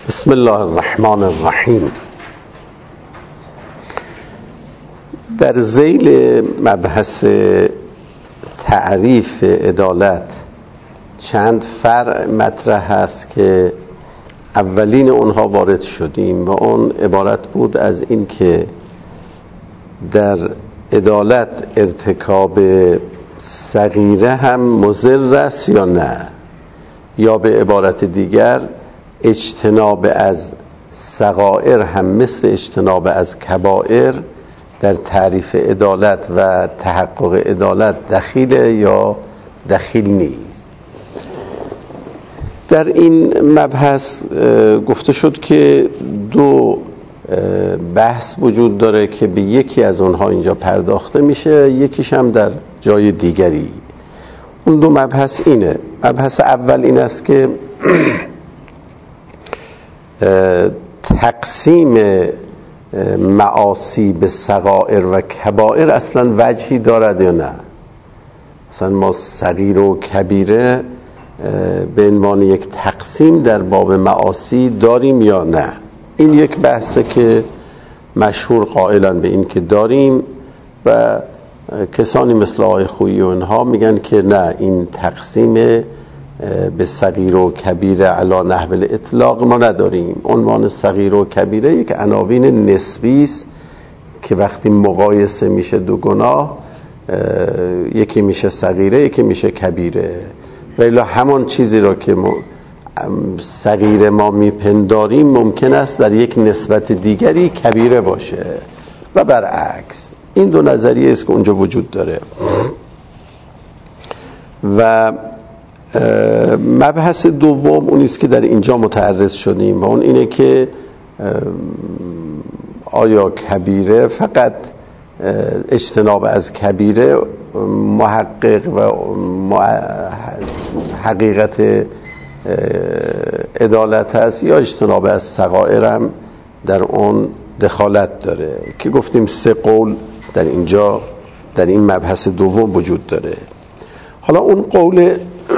بسم الله الرحمن الرحیم. در ذیل مبحث تعریف عدالت چند فرع مطرح هست که اولین اونها وارد شدیم و اون عبارت بود از این که در عدالت ارتکاب صغیره هم مضر است یا نه، یا به عبارت دیگر اجتناب از صغائر هم مثل اجتناب از کبائر در تعریف عدالت و تحقق عدالت دخیله یا دخیل نیست. در این مبحث گفته شد که دو بحث وجود داره که به یکی از اونها اینجا پرداخته میشه، یکیش هم در جای دیگری. اون دو مبحث اینه. مبحث اول این است که تقسیم معاصی به صغائر و کبائر اصلا وجهی دارد یا نه. مثلا ما صغیر و کبیره به عنوان یک تقسیم در باب معاصی داریم یا نه. این یک بحثه که مشهور قائلن به این که داریم و کسانی مثل آقای خویی و اینها میگن که نه، این تقسیم به صغیر و کبیره علی نحو الاطلاق ما نداریم. عنوان صغیر و کبیره یک عناوین نسبی است که وقتی مقایسه میشه دو گناه، یکی میشه صغیره یکی میشه کبیره، ولی همون چیزی را که صغیره ما میپنداریم ممکن است در یک نسبت دیگری کبیره باشه و برعکس. این دو نظریه است که اونجا وجود داره. و مبحث دوم اون است که در اینجا متعرض شدیم و اون اینه که آیا کبیره فقط اجتناب از کبیره محقق و حقیقت عدالت هست یا اجتناب از صغائر هم در اون دخالت داره، که گفتیم سه قول در اینجا در این مبحث دوم وجود داره. حالا اون قول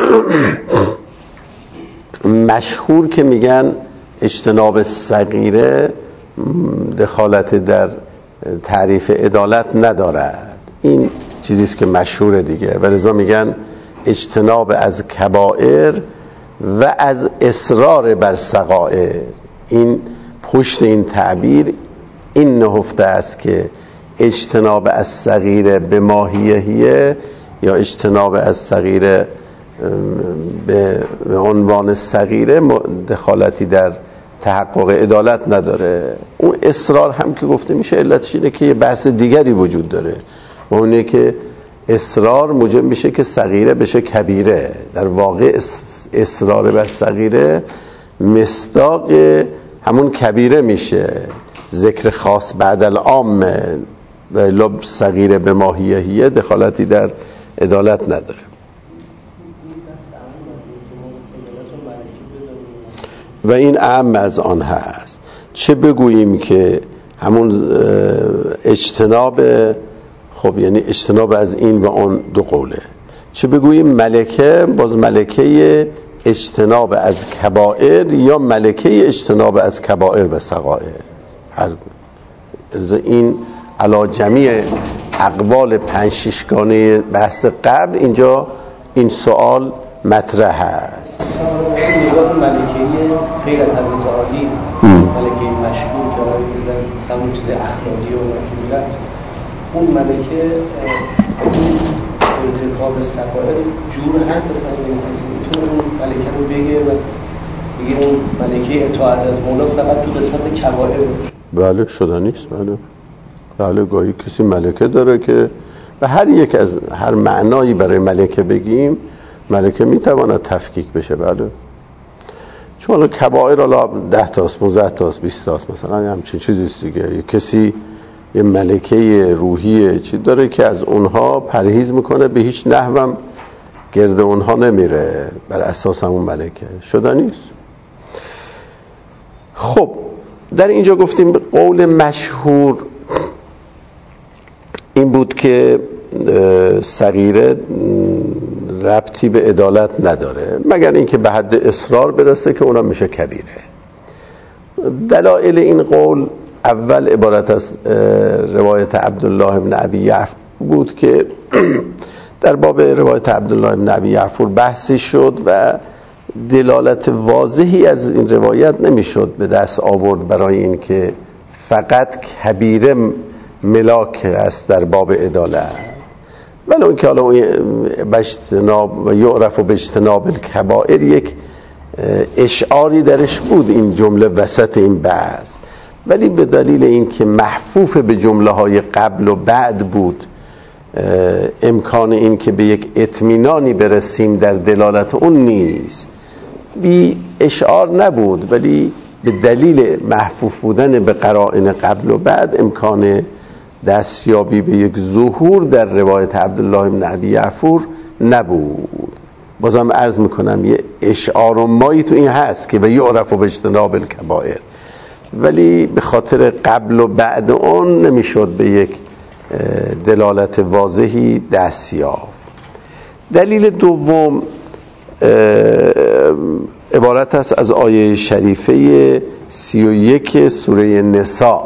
مشهور که میگن اجتناب صغیره دخالت در تعریف عدالت ندارد، این چیزیست که مشهوره دیگه، و لذا میگن اجتناب از کبائر و از اصرار بر صغائر. این پشت این تعبیر این نهفته است که اجتناب از صغیره به ماهیهیه یا اجتناب از صغیره به عنوان صغیره دخالتی در تحقق عدالت نداره. اون اصرار هم که گفته میشه علتش اینه که یه بحث دیگری وجود داره و اونه که اصرار موجب میشه که صغیره بشه کبیره. در واقع اصرار بر صغیره مصداق همون کبیره میشه، ذکر خاص بعد العام، و صغیره به ماهیهیه دخالتی در عدالت نداره. و این اعم از آن هست. چه بگوییم که همون اجتناب، خب یعنی اجتناب از این و آن دو قوله. چه بگوییم ملکه، باز ملکه اجتناب از کبائر یا ملکه اجتناب از کبائر و صغائر. این علا جمیع اقوال 5-6 گانه بحث قبل اینجا این سوال مطرح است. نگاه ملکه غیر از حضرت عالی، ملکه مشهور که مثلا اون چیز اخلاقی و که میگن اون ملکه ارتکاب صغائر جور هست، اصلا میتونه اون ملکه رو بگه و بگه اون ملکه اطاعت از مولا فقط تو قسمت کبائر باشه. بله شدنیست. بله گاهی کسی ملکه داره که به هر یک از هر معنایی برای ملکه بگیم ملکه میتواند تفکیک بشه. بله، چون کبائر حالا 10 تاست 15 تاست 20 تاست مثلا همچین چیزیست دیگه. کسی یه ملکه روحی چی داره که از اونها پرهیز میکنه، به هیچ نحوم گرد اونها نمیره، بر اساس همون ملکه شدنیست. خب در اینجا گفتیم قول مشهور این بود که صغیره ربطی به عدالت نداره مگر اینکه به حد اصرار برسه که اونا میشه کبیره. دلایل این قول اول عبارت از روایت عبدالله بن ابی یعفور بود که در باب روایت عبدالله بن ابی یعفور بحثی شد و دلالت واضحی از این روایت نمیشد به دست آورد برای این که فقط کبیره ملاک است در باب عدالت، ولی اون که حالا بجتناب و یعرف و بجتناب الکبائر یک اشعاری درش بود این جمله وسط این بحث، ولی به دلیل اینکه محفوف به جمله های قبل و بعد بود امکان این که به یک اطمینانی برسیم در دلالت اون نیست. بی اشعار نبود ولی به دلیل محفوف بودن به قرائن قبل و بعد امکان دستیابی به یک ظهور در روایت عبدالله بن ابی یعفور نبود. بازم عرض میکنم یه اشعار و مایی تو این هست که به یعرف و بجتناب الکبائر، ولی به خاطر قبل و بعد اون نمیشد به یک دلالت واضحی دست یافت. دلیل دوم عبارت است از آیه شریفه 31 سوره نساء.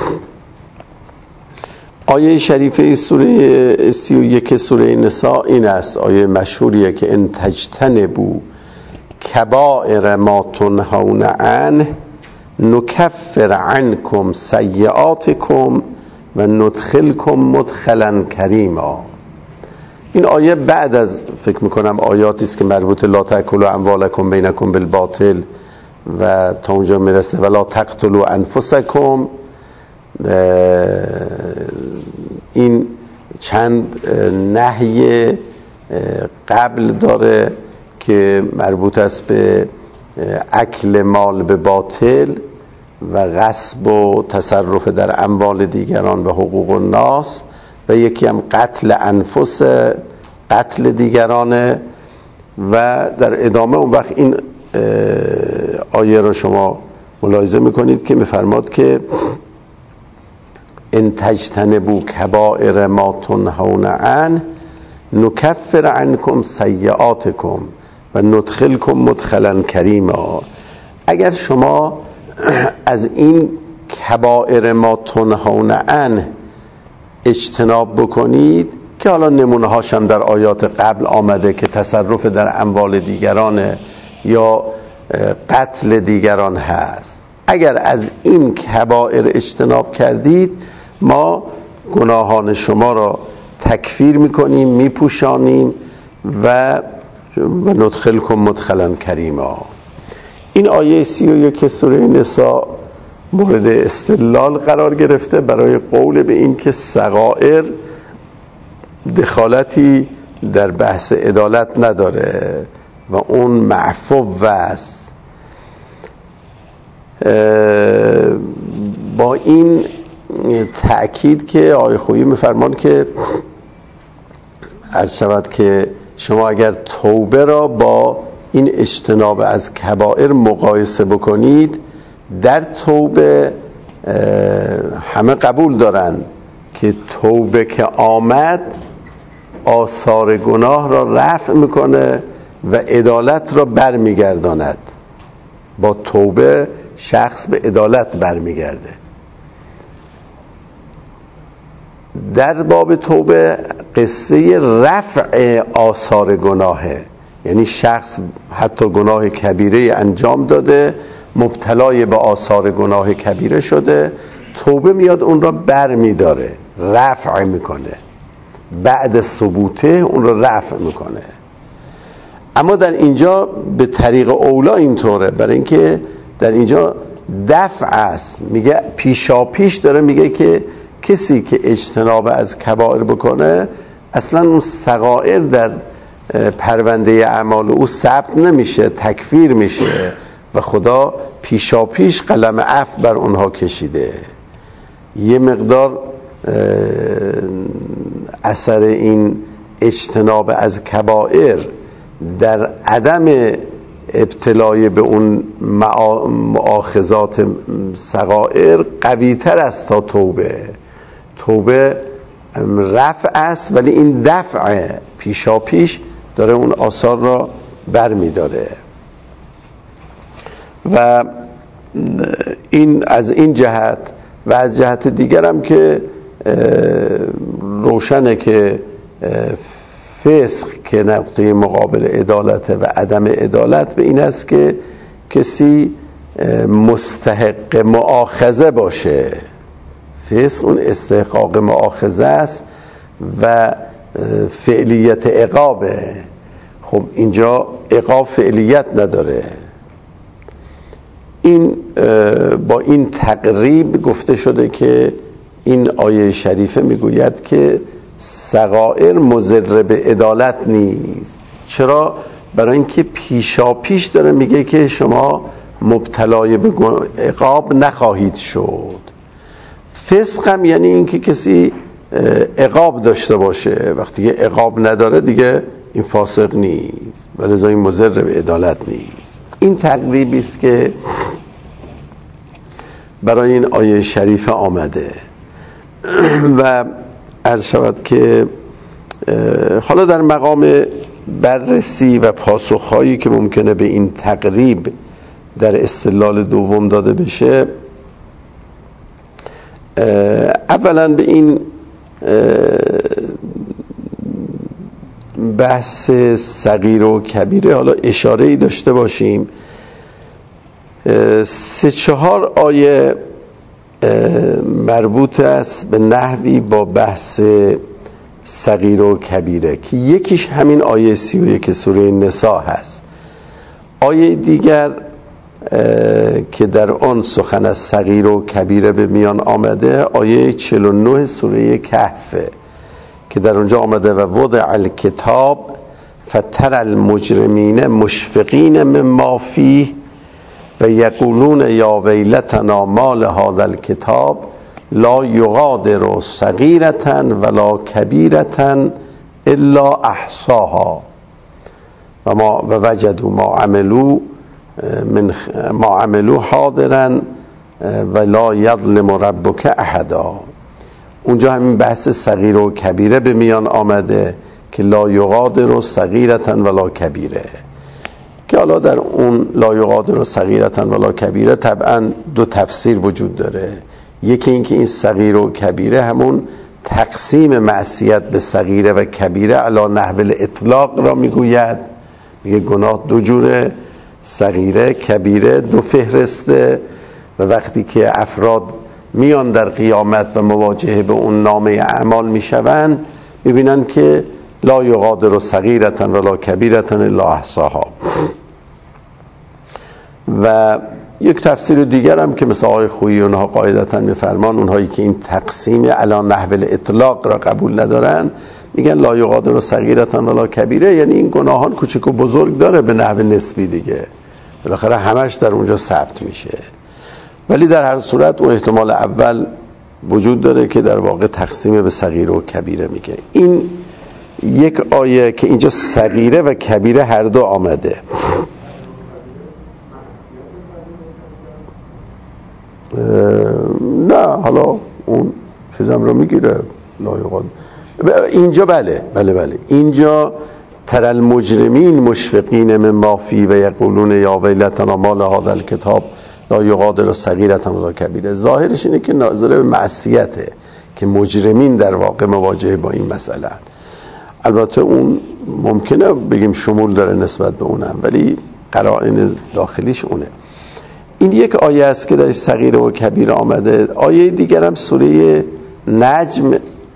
آیه شریفه سوره 31 سوره نساء این است، آیه مشهوریه که ان تجتنبوا کبائر ما تنهون عنه نکفر عنکم سیئاتکم و ندخلکم مدخلا کریما. این آیه بعد از فکر میکنم آیاتی است که مربوط لا تأکلوا اموالکم بینکم بالباطل و تا اونجا میرسه ولا تقتلوا انفسکم. این چند نهی قبل داره که مربوط است به اکل مال به باطل و غصب و تصرف در اموال دیگران و حقوق الناس، و یکی هم قتل انفس، قتل دیگرانه. و در ادامه اون وقت این آیه رو شما ملاحظه میکنید که میفرماد که ان تجتنبوا کبائر ما تنهون عنه نکفر عنکم سیئاتکم و ندخلکم مدخلا کریما. اگر شما از این کبائر ما تنهون عنه اجتناب بکنید، که حالا نمونه هاشم در آیات قبل آمده که تصرف در اموال دیگران یا قتل دیگران هست، اگر از این کبائر اجتناب کردید ما گناهان شما را تکفیر میکنیم، میپوشانیم و ندخلکم مدخلا کریما. این آیه 31 سوره نساء مورد استدلال قرار گرفته برای قول به این که صغائر دخالتی در بحث عدالت نداره و اون معفو است. با این تأکید که آیه خویی میفرمان که عرض شود که شما اگر توبه را با این اجتناب از کبائر مقایسه بکنید، در توبه همه قبول دارن که توبه که آمد آثار گناه را رفع میکنه و عدالت را برمیگرداند. با توبه شخص به عدالت برمیگرده. در باب توبه قصه رفع آثار گناهه، یعنی شخص حتی گناه کبیره انجام داده، مبتلای به آثار گناه کبیره شده، توبه میاد اون را بر میداره، رفع میکنه، بعد ثبوته اون را رفع میکنه. اما در اینجا به طریق اولا اینطوره، برای اینکه در اینجا دفع است، میگه پیشا پیش داره میگه که کسی که اجتناب از کبائر بکنه اصلا اون صغائر در پرونده اعمال او ثبت نمیشه، تکفیر میشه و خدا پیشا پیش قلم عفو بر اونها کشیده. یه مقدار اثر این اجتناب از کبائر در عدم ابتلای به اون مؤاخذات صغائر قوی تر است تا توبه. توبه رفع است ولی این دفع پیشا پیش داره اون آثار را بر می داره. و این از این جهت و از جهت دیگر هم که روشنه که فسق که نقطه مقابل عدالت و عدم عدالت به این است که کسی مستحق مؤاخذه باشه. فسق اون استحقاق مؤاخذه است و فعلیت عقابه. خب اینجا عقاب فعلیت نداره. این با این تقریب گفته شده که این آیه شریفه میگوید که صغائر مضر به عدالت نیست. چرا؟ برای اینکه پیشا پیش داره میگه که شما مبتلای به عقاب نخواهید شد. فسق هم یعنی اینکه کسی عقاب داشته باشه. وقتی که عقاب نداره دیگه این فاسق نیست، ولذا این مضر به عدالت نیست. این تقریبی است که برای این آیه شریفه آمده و عرض شود که حالا در مقام بررسی و پاسخهایی که ممکنه به این تقریب در استدلال دوم داده بشه، اولا به این بحث صغیر و کبیره حالا اشاره‌ای داشته باشیم. 3-4 آیه مربوط است به نحوی با بحث صغیر و کبیره که یکیش همین آیه 31 سوره نساء هست. آیه دیگر که در آن سخن از صغیر و کبیره به میان آمده آیه 49 سوره کهف که در اونجا آمده و وضع الکتاب فتر المجرمین مشفقین مما فیه و یقولون یا ویلتنا ما لهذا الکتاب لا یغادر صغیرة ولا کبیرة الا احصاها و وجدوا ما عملوا حاضرا ولا یظلم ربک احدا. اونجا همین بحث صغیر و کبیره به میان آمده که لا یغادر صغیرة ولا کبیره، که حالا در اون لا یغادر صغیرة ولا کبیره طبعا دو تفسیر وجود داره. یکی این که این صغیر و کبیره همون تقسیم معصیت به صغیره و کبیره علی نحو الاطلاق را میگوید. میگه گناه دو جوره، صغیره کبیره دو فهرسته، و وقتی که افراد میان در قیامت و مواجهه به اون نامه اعمال میشوند میبینن که لا یغادر صغیرة ولا کبیرة الا احصاها. و یک تفسیر دیگر هم که مثل آقای خویی اونها قاعدتا میفرمان، اونهایی که این تقسیم علی نحو الاطلاق را قبول ندارن میگن لا یغادر صغیرة ولا کبیره، یعنی این گناهان کوچک و بزرگ داره به نحو نسبی دیگه، بالاخره همش در اونجا ثبت میشه. ولی در هر صورت اون احتمال اول وجود داره که در واقع تقسیم به صغیر و کبیره میگه. این یک آیه که اینجا صغیره و کبیره هر دو آمده. نه حالا اون چیزم رو میگیره لا یغادر. اینجا بله اینجا تر المجرمین مشفقین مما فی و یقولون یا ویلتنا ما لهذا الکتاب لا یغادر صغیرة ولا کبیره. ظاهرش اینه که ناظر به معصیته که مجرمین در واقع مواجه با این مسئله. البته اون ممکنه بگیم شمول داره نسبت به اونم، ولی قرائن داخلیش اونه. این یک آیه است که درش صغیر و کبیر آمده. آیه دیگر هم سوره نجم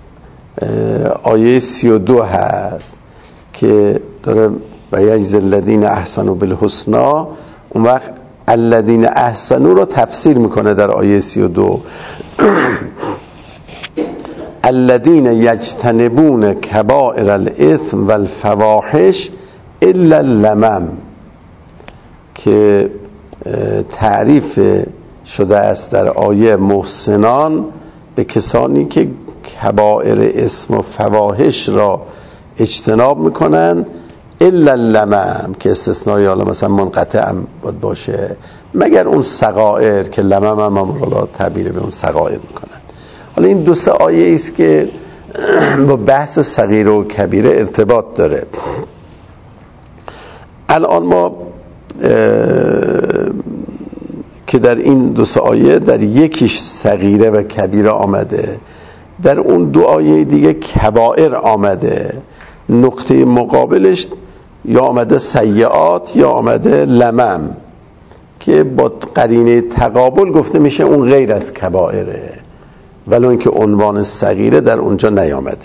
آیه 32 هست که داره و یجزی الذین احسنوا بالحسنی. اون وقت الذین احسنوا رو تفسیر میکنه در آیه 32 الذین یجتنبون کبائر الاثم والفواحش الا اللمم، که تعریف شده است در آیه محسنان به کسانی که کبائر اسم و فواحش را اجتناب میکنن الا اللمم، که استثنایی حالا مثلا منقطع هم باشه، مگر اون صغائر که لمم هم حالا تعبیر به اون صغائر میکنن. حالا این 2-3 آیه است که با بحث صغیر و کبیره ارتباط داره. الان ما که در این 2 آیه در یکیش صغیره و کبیره آمده، در اون 2 آیه دیگه کبائر آمده، نقطه مقابلش یا آمده سیئات یا آمده لمم که با قرینه تقابل گفته میشه اون غیر از کبائره، ولو اینکه عنوان صغیره در اونجا نیامده.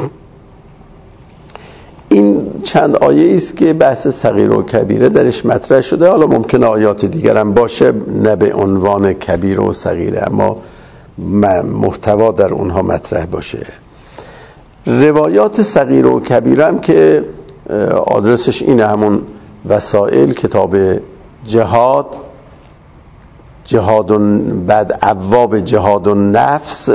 این چند آیه است که بحث صغیره و کبیره درش مطرح شده. حالا ممکنه آیات دیگر هم باشه نه به عنوان کبیره و صغیره، اما محتوا در اونها مطرح باشه. روایات صغیره و کبیره هم که آدرسش اینه، همون وسائل، کتاب جهاد بعد ابواب جهاد و نفس،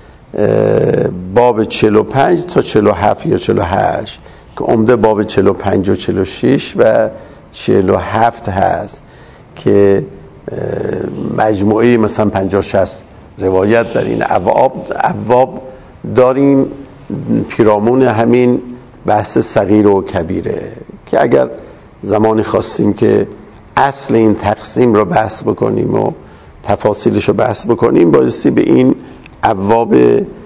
باب 45 تا 47 یا 48 که عمده باب 45 و 46 و 47 هست که مجموعه مثلا 50-60 روایت در این ابواب داریم پیرامون همین بحث صغیره و کبیره، که اگر زمانی خواستیم که اصل این تقسیم رو بحث بکنیم و تفاصیلش رو بحث بکنیم، بایستی به این ابواب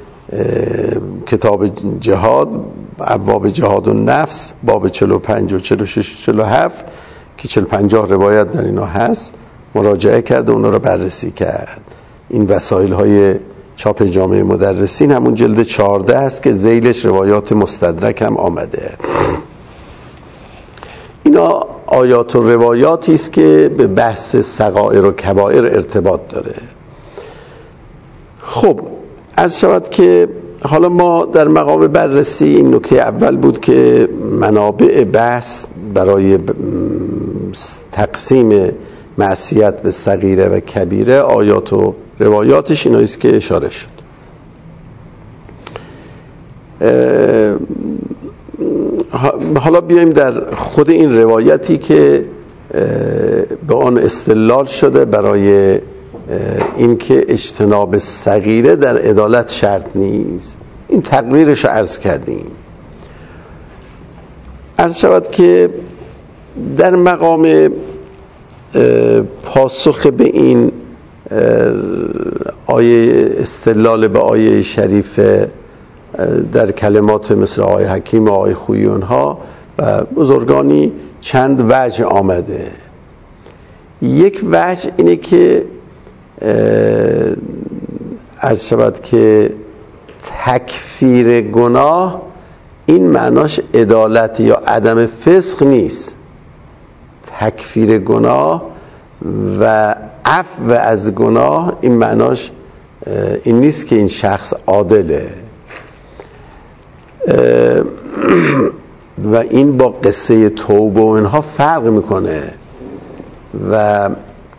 کتاب جهاد، ابواب جهاد و نفس، باب 45 و 46 و 47 که 40-50 روایت در اینا هست مراجعه کرد و اونا رو بررسی کرد. این وسایل های چاپ جامعه مدرسین همون جلد 14 هست که ذیلش روایات مستدرک هم آمده. اینا آیات و روایاتی است که به بحث صغائر و کبائر ارتباط داره. خب عرض شود که حالا ما در مقام بررسی این نکته اول بود که منابع بحث برای تقسیم معصیت به صغیره و کبیره، آیات و روایاتش اینایی است که اشاره شد. حالا بیایم در خود این روایتی که به آن استدلال شده برای اینکه اجتناب صغیره در عدالت شرط نیست. این تقریرش رو عرض کردیم. عرض شود که در مقام پاسخ به این آیه، استدلال به آیه شریف در کلمات مثل آیه حکیم و آیه خویون ها و بزرگانی چند وجه آمده. یک وجه اینه که عرض شود که تکفیر گناه این معناش عدالت یا عدم فسق نیست. تکفیر گناه و عفو از گناه این معناش این نیست که این شخص عادله، و این با قصه توبه و اینها فرق میکنه و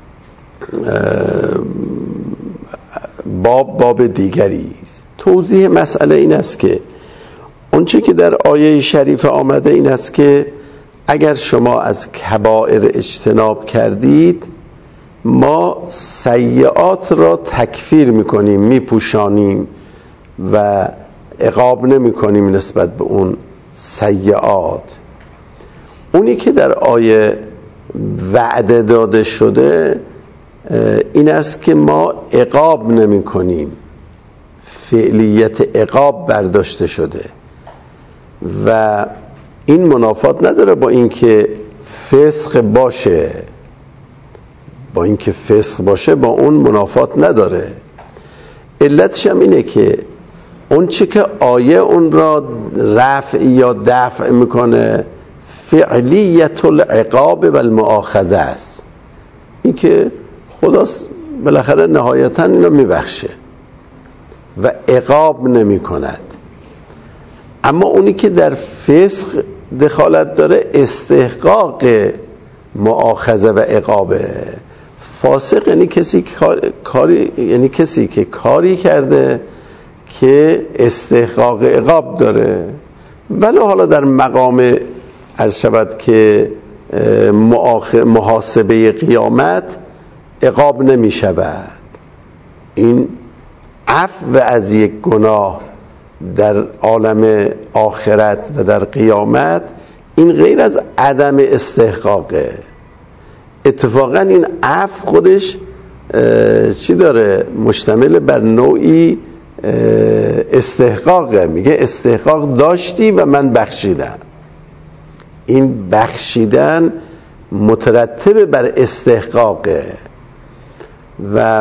باب دیگری است. توضیح مسئله این است که اونچه که در آیه شریف آمده این است که اگر شما از کبائر اجتناب کردید ما سیئات را تکفیر میکنیم، میپوشانیم و عقاب نمیکنیم نسبت به اون سیئات. اونی که در آیه وعده داده شده این است که ما عقاب نمی کنیم، فعلیت عقاب برداشته شده و این منافات نداره با اینکه فسق باشه. با اینکه فسق باشه با اون منافات نداره. علتش هم اینه که اون چی که آیه اون را رفع یا دفع میکنه فعلیت العقاب و المؤاخذه است. این که خدا بالاخره نهایتا اینو میبخشه و عقاب نمی کند. اما اونی که در فسق دخالت داره استحقاق مؤاخذه و عقابه. فاسق یعنی کسی که کاری کرده که استحقاق عقاب داره، ولی حالا در مقام عرض شود که محاسبه قیامت عقاب نمی شود. این عفو از یک گناه در عالم آخرت و در قیامت این غیر از عدم استحقاقه. اتفاقا این عفو خودش چی داره؟ مشتمل بر نوعی استحقاقه. میگه استحقاق داشتی و من بخشیدم. این بخشیدن مترتب بر استحقاقه و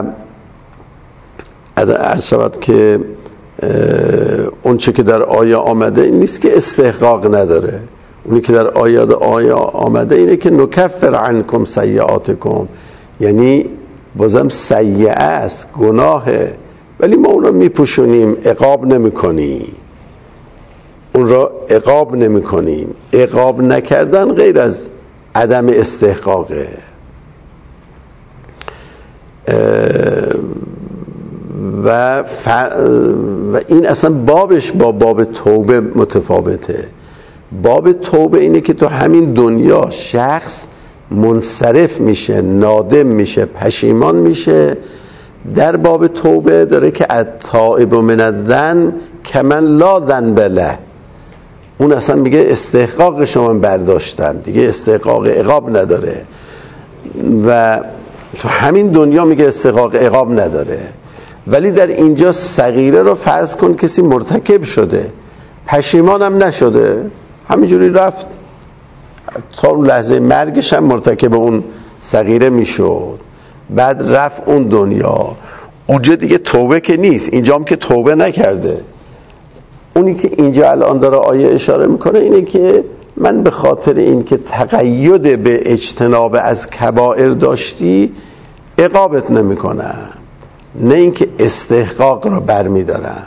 عرض شود که اون چه که در آیه آمده این نیست که استحقاق نداره. اونی که در آیه آمده اینه که نکفر عنکم سیئاتکم، یعنی بازم سیئه است، گناهه، ولی ما اون رو میپوشونیم، عقاب نمی کنیم. اون را عقاب نمی کنیم. عقاب نکردن غیر از عدم استحقاقه. و این اصلا بابش با باب توبه متفاوته. باب توبه اینه که تو همین دنیا شخص منصرف میشه، نادم میشه، پشیمان میشه. در باب توبه داره که التائب من الذنب کمن لا ذنب له. اون اصلا میگه استحقاق شما برداشتم، دیگه استحقاق عقاب نداره. و تو همین دنیا میگه استحقاق عقاب نداره. ولی در اینجا صغیره رو فرض کن کسی مرتکب شده، پشیمان هم نشده، همینجوری رفت تا اون لحظه مرگش هم مرتکب اون صغیره میشد، بعد رفت اون دنیا. اونجا دیگه توبه که نیست، اینجا هم که توبه نکرده. اونی که اینجا الان داره آیه اشاره میکنه اینه که من به خاطر این که تقید به اجتناب از کبائر داشتی عقابت نمیکنم، نه اینکه استحقاق را برمیدارم.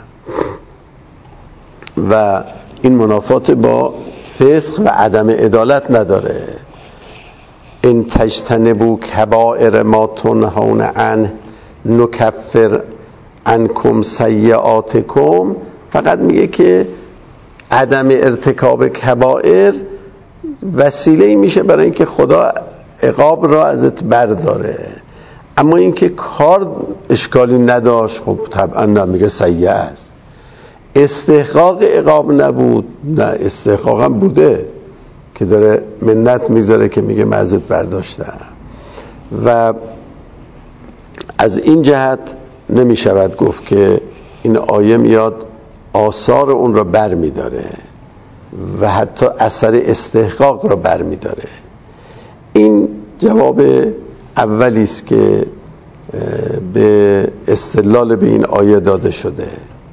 و این منافات با فسق و عدم عدالت نداره. ان تجتنبوا کبائر ما تنهون عنه نکفر عنکم سیئاتکم، فقط میگه که عدم ارتکاب کبائر وسیله میشه برای اینکه خدا عقاب را ازت برداره. اما اینکه کار اشکالی نداشت، خب طبعا نمیگه سیئه است. استحقاق عقاب نبود، نه استحقاق هم بوده که داره منت میذاره که میگه من ازت برداشتم. و از این جهت نمیشود گفت که این آیه میاد آثار اون را بر میداره و حتی اثر استحقاق را بر میداره. این جواب اولی است که به استدلال به این آیه داده شده.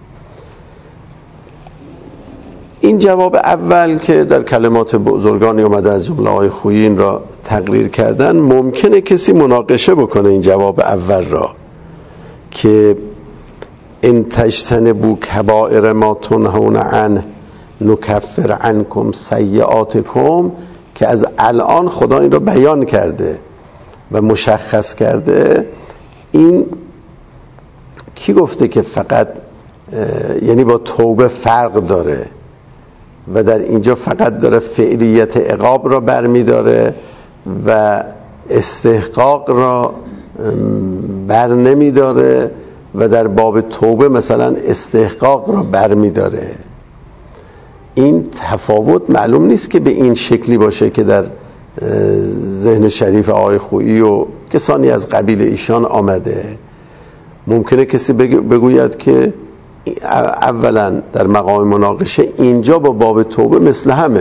این جواب اول که در کلمات بزرگانی اومده از جمله آقای خویی این را تقریر کردن، ممکنه کسی مناقشه بکنه این جواب اول را که ان تجتنبوا کبائر ما تنهون عنه نکفر عنکم سیئاتکم، که از الان خدا این را بیان کرده و مشخص کرده. این کی گفته که فقط یعنی با توبه فرق داره و در اینجا فقط داره فعلیت عقاب را برمیداره و استحقاق را بر نمیداره و در باب توبه مثلا استحقاق را برمیداره. این تفاوت معلوم نیست که به این شکلی باشه که در ذهن شریف آقای خویی و کسانی از قبیل ایشان آمده. ممکنه کسی بگوید که اولا در مقام مناقشه اینجا با باب توبه مثل همه،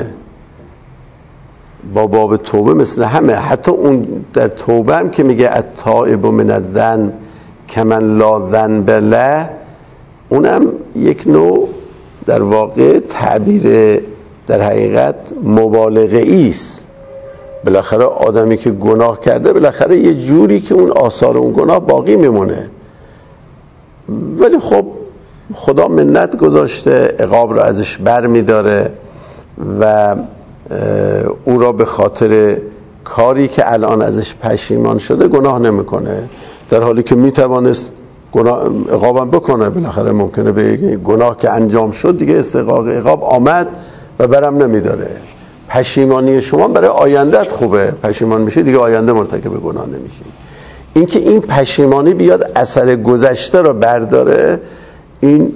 با باب توبه مثل همه. حتی اون در توبه هم که میگه التائب من الذنب کمن لا ذنب له، اونم یک نوع در واقع تعبیر در حقیقت مبالغه است. بالاخره آدمی که گناه کرده بالاخره یه جوری که اون آثار اون گناه باقی میمونه، ولی خب خدا منت گذاشته، عقاب را ازش بر میداره و او را به خاطر کاری که الان ازش پشیمان شده گناه نمیکنه، در حالی که میتوانست عقابم بکنه. بالاخره ممکنه بگه گناه که انجام شد دیگه استحقاق عقاب آمد و برم نمیداره. پشیمانی شما برای آیندهت خوبه، پشیمان میشه دیگه آینده مرتکب گناه نمیشی. اینکه این پشیمانی بیاد اثر گذشته را برداره، این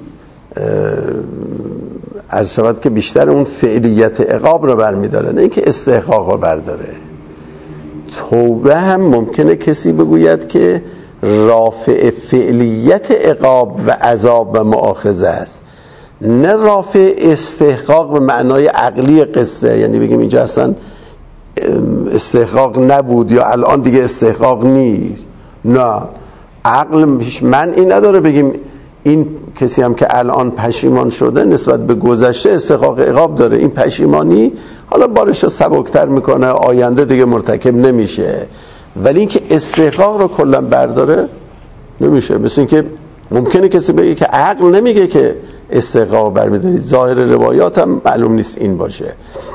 عرض شود که بیشتر اون فعلیت عقاب را برمیداره، نه اینکه استحقاق را برداره. توبه هم ممکنه کسی بگوید که رافع فعلیت عقاب و عذاب و مؤاخذه است، نه رافع استحقاق به معنای عقلی قصه، یعنی بگیم اینجا اصلا استحقاق نبود یا الان دیگه استحقاق نیست. نه، عقل معنی نداره بگیم این کسی هم که الان پشیمان شده نسبت به گذشته استحقاق عقاب داره، این پشیمانی حالا بارش رو سبکتر میکنه، آینده دیگه مرتکب نمیشه، ولی اینکه استحقاق رو کلا برداره نمیشه. مثل اینکه ممکنه کسی بگه که عقل نمیگه که استحقاق برمیدارید، ظاهر روایات هم معلوم نیست این باشه.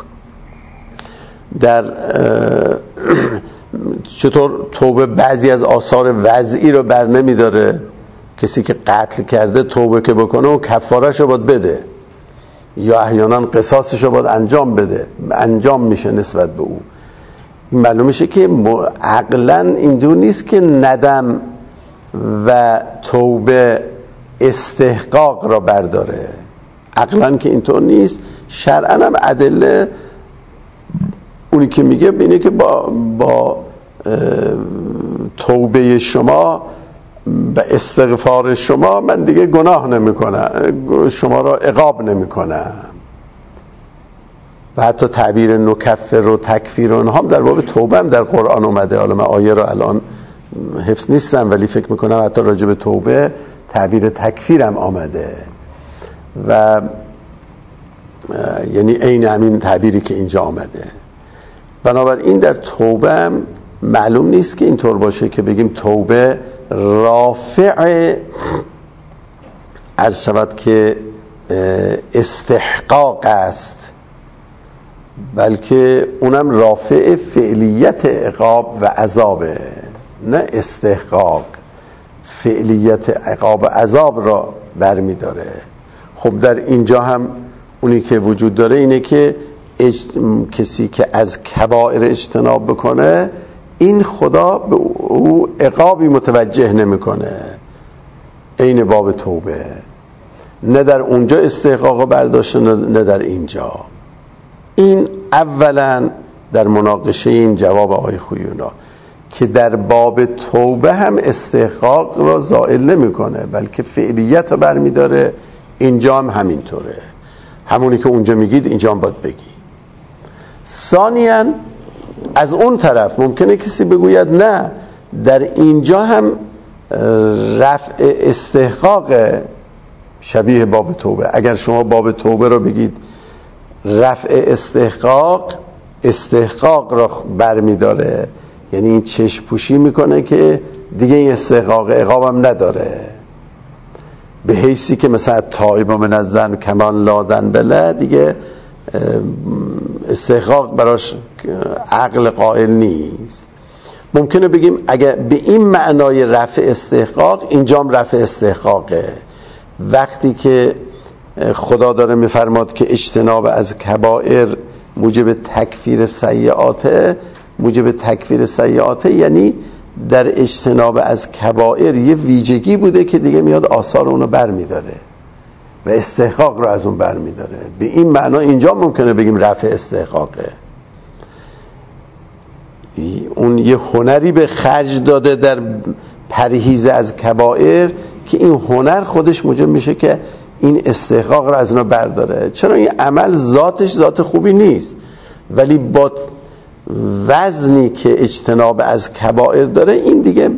در چطور توبه بعضی از آثار وضعی رو بر نمیداره، کسی که قتل کرده توبه که بکنه و کفاره‌شو باید بده یا احیانا قصاصشو باید انجام میشه نسبت به او. معلوم میشه که عقلاً اینجور نیست که ندم و توبه استحقاق را برداره، عقلاً که اینطور نیست. شرعاً هم ادله اونی که میگه اینه که با توبه شما و استغفار شما من دیگه گناه نمیکنم، شما را عقاب نمیکنم. و حتی تعبیر نکفر و تکفیر و اینها هم در باب توبه هم در قرآن اومده. حالا من آیه رو الان حفظ نیستم ولی فکر میکنم حتی راجع به توبه تعبیر تکفیر هم آمده و یعنی عین همین تعبیری که اینجا آمده. بنابراین در توبه هم معلوم نیست که اینطور باشه که بگیم توبه رافع عرض شود که استحقاق است، بلکه اونم رافع فعلیت عقاب و عذابه، نه استحقاق. فعلیت عقاب و عذاب را برمی داره. خب در اینجا هم اونی که وجود داره اینه که کسی که از کبائر اجتناب بکنه این خدا به او عقابی متوجه نمیکنه، عین باب توبه، نه در اونجا استحقاق برداشته نه در اینجا. این اولا در مناقشه این جواب آقای خویونا که در باب توبه هم استحقاق را زائل نمیکنه بلکه فعلیت رو برمیداره، اینجا هم همینطوره، همونی که اونجا میگید اینجا هم باید بگی. ثانیاً از اون طرف ممکنه کسی بگوید نه در اینجا هم رفع استحقاق شبیه باب توبه. اگر شما باب توبه رو بگید رفع استحقاق را برمیداره، یعنی این چشم پوشی میکنه که دیگه این استحقاق عقابم نداره، به حیثی که مثلا تائب من الذنب کمان لا ذنب له، دیگه استحقاق براش عقل قائل نیست. ممکنه بگیم اگر به این معنای رفع استحقاق، اینجام رفع استحقاقه. وقتی که خدا داره میفرماد که اجتناب از کبائر موجب تکفیر سیئاته، یعنی در اجتناب از کبائر یه ویژگی بوده که دیگه میاد آثار اونو بر میداره و استحقاق رو از اون بر میداره. به این معنا اینجا ممکنه بگیم رفع استحقاقه. اون یه هنری به خرج داده در پرهیز از کبائر که این هنر خودش موجب میشه که این استحقاق رو از اونو برداره. چرا این عمل ذاتش ذات خوبی نیست، ولی با وزنی که اجتناب از کبائر داره این دیگه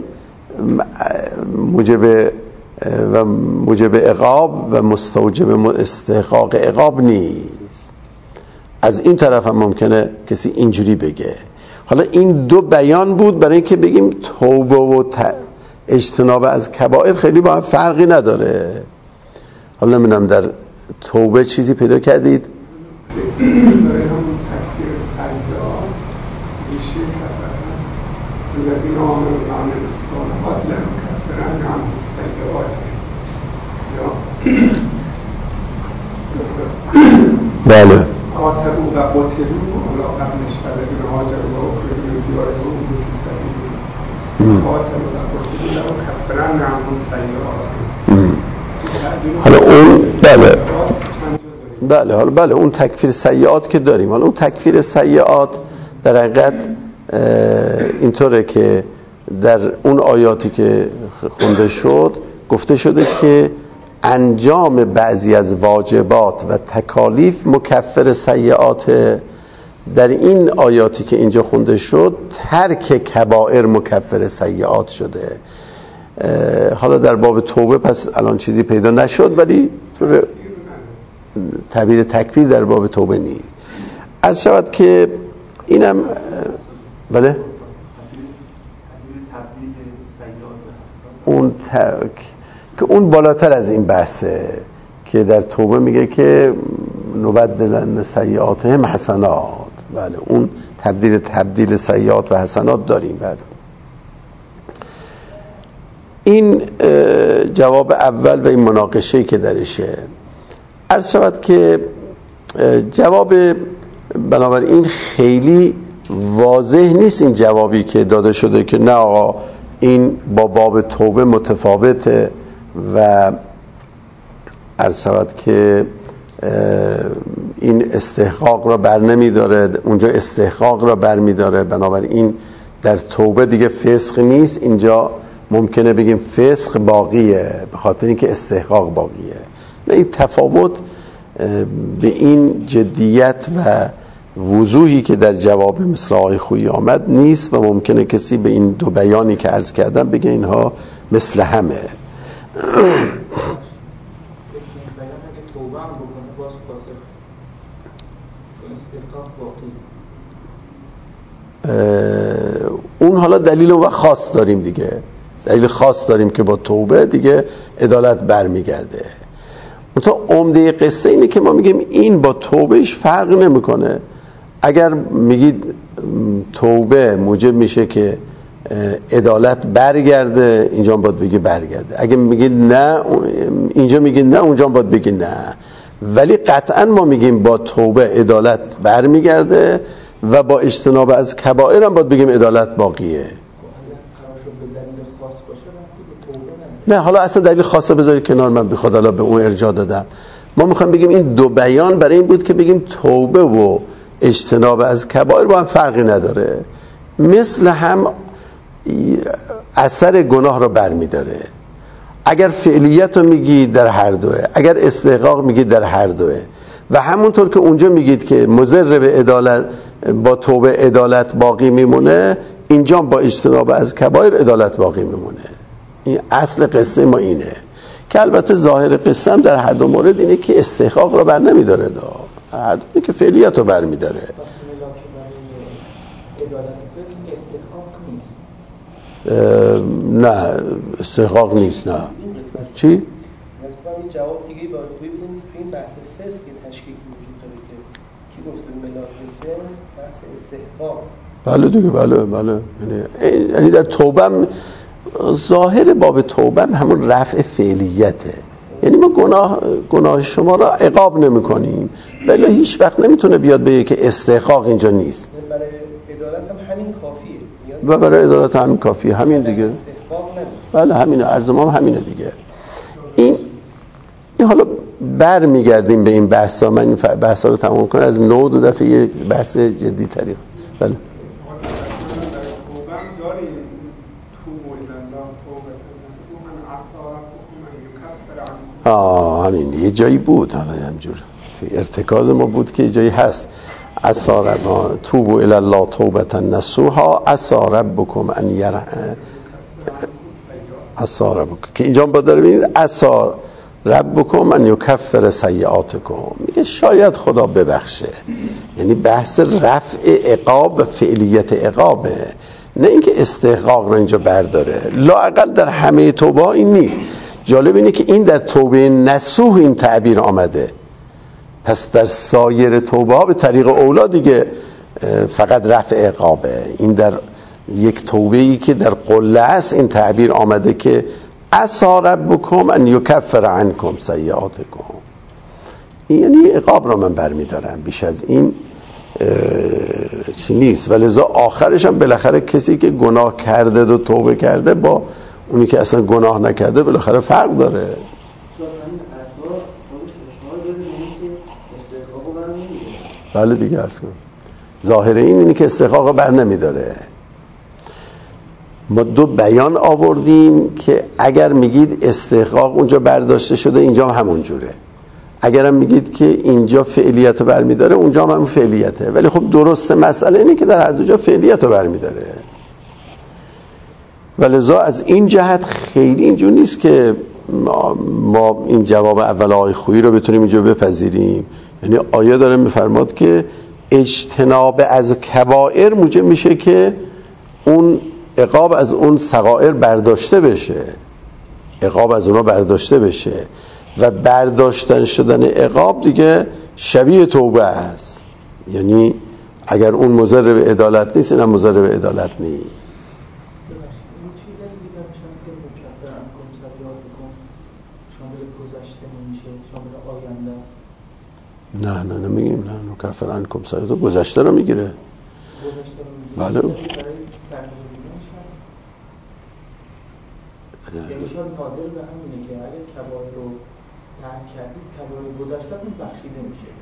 موجب عقاب و مستوجب استحقاق عقاب نیست. از این طرف هم ممکنه کسی اینجوری بگه. حالا این دو بیان بود برای اینکه بگیم توبه و اجتناب از کبائر خیلی با هم فرقی نداره. حالا نمیدونم در توبه چیزی پیدا کردید؟ بله. حالا اون بله اون تکفیر سیئات که داریم. حالا اون تکفیر سیئات در حقیقت اینطوره که در اون آیاتی که خونده شد گفته شده که انجام بعضی از واجبات و تکالیف مکفر سیئات. در این آیاتی که اینجا خونده شد ترک کبائر مکفر سیئات شده. حالا در باب توبه پس الان چیزی پیدا نشد، ولی تعبیر تکفیر در باب توبه نیست. عرض شود که اینم بله اون بالاتر از این بحثه که در توبه میگه که نبدلن سیئاتهم حسنات. بله اون تبدیل سیئات و حسنات داریم. بله این جواب اول و این مناقشه‌ای که درشه. عرض شود که جواب بنابراین خیلی واضح نیست این جوابی که داده شده که نه آقا این با باب توبه متفاوته و عرض شود که این استحقاق را بر نمی داره، اونجا استحقاق را بر می داره، بنابراین در توبه دیگه فسق نیست، اینجا ممکنه بگیم فسق باقیه به خاطر اینکه استحقاق باقیه. نه این تفاوت به این جدیت و وضوحی که در جواب مثل آقای خویی آمد نیست و ممکنه کسی به این دو بیانی که عرض کردم بگه اینها مثل همه. اون حالا دلیل و خاص داریم دیگه، دلیل خاص داریم که با توبه دیگه عدالت برمیگرده. منتها عمده قصه اینه که ما میگیم این با توبهش فرق نمیکنه. اگر میگید توبه موجب میشه که عدالت برگرده، اینجا باید بگی برگرده. اگه میگید نه، اینجا میگید نه، اونجا باید بگی نه. ولی قطعا ما میگیم با توبه عدالت برمیگرده و با اجتناب از کبائر هم باید بگیم عدالت باقیه. نه حالا اصلا دلیل خاصه بذاری کنار، من بخواد حالا به اون ارجاع دادم. ما میخوایم بگیم این دو بیان برای این بود که بگیم توبه و اجتناب از کبائر با هم فرقی نداره، مثل هم اثر گناه رو برمیداره. اگر فعلیت رو میگید در هر دوه، اگر استحقاق میگید در هر دوه، و همونطور که اونجا میگید که مضر به عدالت با توبه عدالت باقی میمونه، اینجا با اجتناب از کبائر عدالت باقی میمونه. این اصل قصه ما اینه که البته ظاهر قصه هم در هر دو مورد اینه که استحقاق رو بر نمیداره، هر دو اینه که فعلیت رو بر میداره. نه استحقاق نیست. نه چی؟ این جواب دیگه باید ببینیم که این بحث فسق تشکیکی وجود داره که کی گفته ملاک فسق بحث استحقاق. بله دیگه، بله یعنی در توبه ظاهر باب توبه همون رفع فعلیته، یعنی ما گناه شما را عقاب نمی کنیم، ولی هیچ وقت نمیتونه بیاد بگه که استحقاق اینجا نیست. برای عدالت هم همین کافیه و برای عدالت همین کافیه، همین دیگه. بله همینه، عرض ما هم همینه دیگه. این حالا بر میگردیم به این بحثا. من این بحثا رو تمام کنم از نو دو دفعه یه بحث جدی تری. بله همین یه جایی بود، حالا همجور توی ارتکاز ما بود که یه جایی هست عسى توبوا الی الله توبة نصوحا عسى ربکم ان عسى ربکم، که اینجا با داره ببینید عسى ربکم ان یکفر سیئاتکم، میگه شاید خدا ببخشه. یعنی بحث رفع عقاب و فعلیت عقابه، نه اینکه استحقاق رو اینجا برداره. لااقل در همه توبه این نیست. جالب اینه که این در توبه نصوح این تعبیر آمده، پس در سایر توبه ها به طریق اولا دیگه فقط رفع عقابه. این در یک توبه‌ای که در قله است این تعبیر آمده که عسى ربکم ان یکفر عنکم سیئاتکم، یعنی عقاب را من برمیدارم، بیش از این چی نیست. ولذا آخرش هم بالاخره کسی که گناه کرده و توبه کرده با اونی که اصلا گناه نکرده بالاخره فرق داره. بله دیگه عرض کنم ظاهر اینه که استحقاق بر نمیداره. ما دو بیان آوردیم که اگر میگید استحقاق اونجا برداشته شده اینجا هم همون جوره، اگرم میگید که اینجا فعلیت رو برمیداره اونجا هم همون فعلیته، ولی خب درسته مسئله اینه که در هر دو جا فعلیت رو برمیداره. ولذا از این جهت خیلی اینجور نیست که ما این جواب اول آقای خویی رو بتونیم اینجا بپذیریم. یعنی آیه داره میفرماد که اجتناب از کبائر موجب میشه که اون عقاب از اون صغائر برداشته بشه، عقاب از اونا برداشته بشه و برداشتن شدن عقاب دیگه شبیه توبه است. یعنی اگر اون مضر به عدالت نیست اینم مضر به عدالت نیست. نه نمیگیم، نه نکفر عنکم سیئاتکم گذشته رو میگیره. بله یعنی شاید ناظر به همینه که اگر کبائر رو ترک کردید کبائر گذشته‌تون بخشیده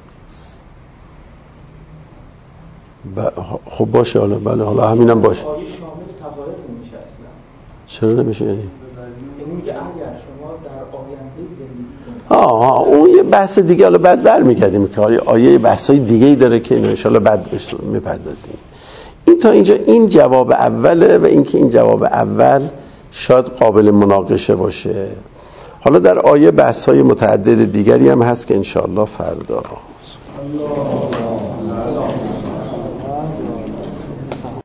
میشه. خب باشه حالا، بله حالا همینم باشه. آیه شامل صغائر نمیشه اصلا. چرا نمیشه؟ یعنی میگه اگر شما در آینده زندگی کنید. اون یه بحث دیگه، حالا بعد برمیگردیم که آیه بحثای دیگه‌ای داره که اینو ان شاءالله بعد میپردازیم. این تا اینجا این جواب اوله و اینکه این جواب اول شاید قابل مناقشه باشه. حالا در آیه بحث‌های متعدد دیگری هم هست که ان شاءالله فردا